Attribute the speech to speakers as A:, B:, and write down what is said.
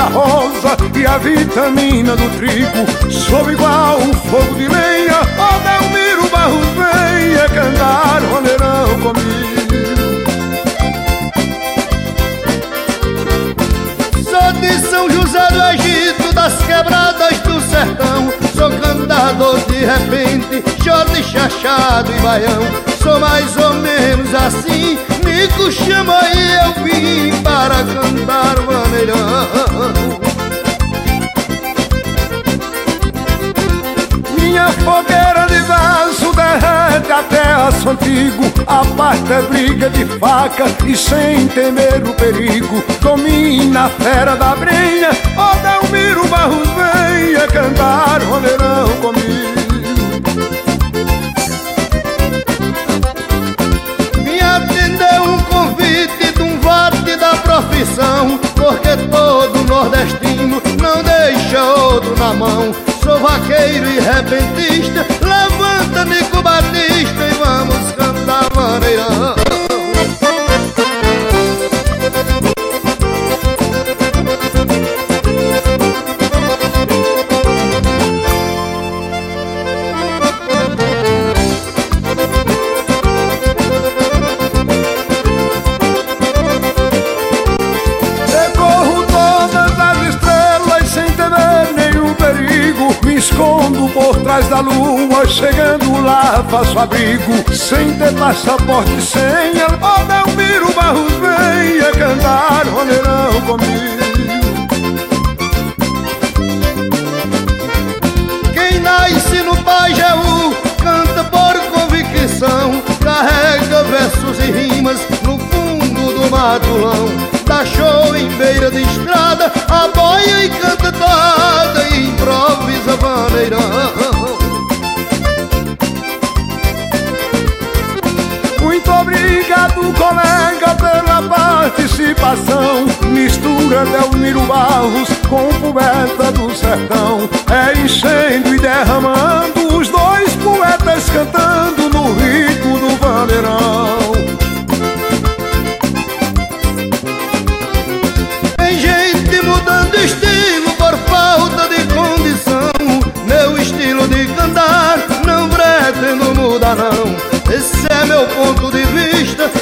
A: da rosa e a vitamina do trigo. Sou igual um fogo de lenha, ó Delmiro Barros, venha cantar roneirão comigo.
B: Sou de São José do Egito, das quebradas do sertão. Sou cantador de repente, jota, chachado e baião. Sou mais ou menos assim, Nico chama e eu vim para cantar vaneirão.
A: Minha fogueira de verso derrete até aço antigo. A parte é briga de faca e sem temer o perigo. Domina a fera da brenha, ó Delmiro Barros, venha cantar roneirão comigo.
B: Me atendeu um convite de um vate da profissão, porque todo nordestino não deixa outro na mão. Sou vaqueiro e repentista, levanta Nico Batista e vamos cantar vaneirão.
A: Recorro todas as estrelas sem temer nenhum perigo. Me escondo por trás da lua, chegando lá faço abrigo. Sem ter passaporte e senha, ó Delmiro Barros, venha cantar roneirão comigo.
B: Quem nasce no Pajeú canta por convicção, carrega versos e rimas no fundo do matulão. Dá show em beira de estrada, aboia e canta toda e improvisa vaneirão.
A: Muito obrigado, colega, pela participação. Mistura Delmiro Barros com o poeta do sertão. É enchendo e derramando, os dois poetas cantando no ritmo do vaneirão.
B: Tem gente mudando estilo por falta de condição. Meu estilo de cantar não pretendo mudar não. Esse é meu ponto de vista,